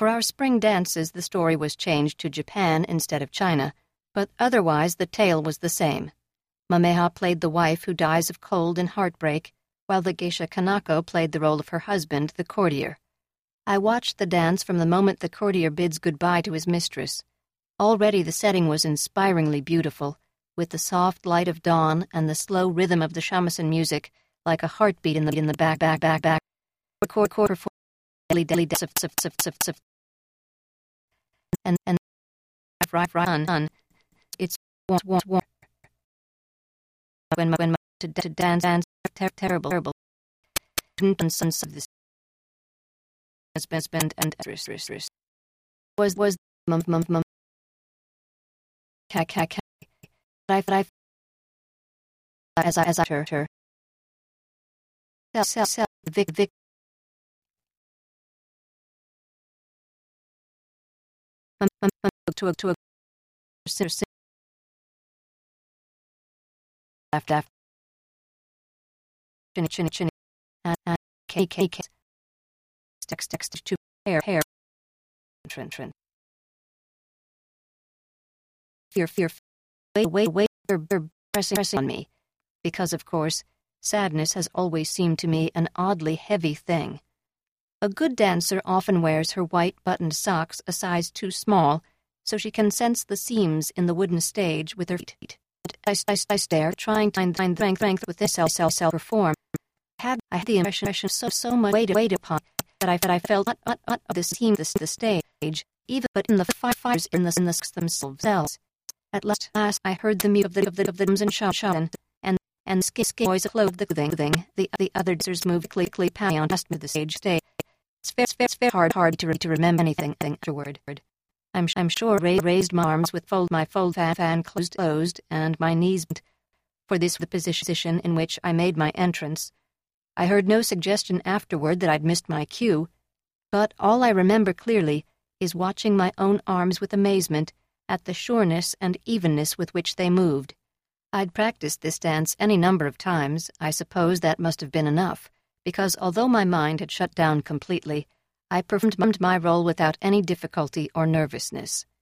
For our spring dances, the story was changed to Japan instead of China, but otherwise the tale was the same. Mameha played the wife who dies of cold and heartbreak, while the geisha Kanako played the role of her husband, the courtier. I watched the dance from the moment the courtier bids goodbye to his mistress. Already the setting was inspiringly beautiful, with the soft light of dawn and the slow rhythm of the shamisen music, like a heartbeat in the back. And it's when to dance terrible sons of this husband and was I as I heard her Vic to a after chin and cake text to hair trin fear wait pressing on me, because of course sadness has always seemed to me an oddly heavy thing. A good dancer often wears her white buttoned socks a size too small, so she can sense the seams in the wooden stage with her feet. I stare, trying to find strength with this self-perform. I had the impression so much weight upon that I felt of this team the stage, even but in the fires in the themselves. At last I heard the mute of the drums and shouting, and skip boys clothed the clothing. The other dancers moved quickly past me the stage. It's very hard to remember anything afterward. I'm sure I raised my arms with my fold fan closed and my knees bent, for this was the position in which I made my entrance. I heard no suggestion afterward that I'd missed my cue, but all I remember clearly is watching my own arms with amazement at the sureness and evenness with which they moved. I'd practiced this dance any number of times. I suppose that must have been enough, because although my mind had shut down completely, I performed my role without any difficulty or nervousness.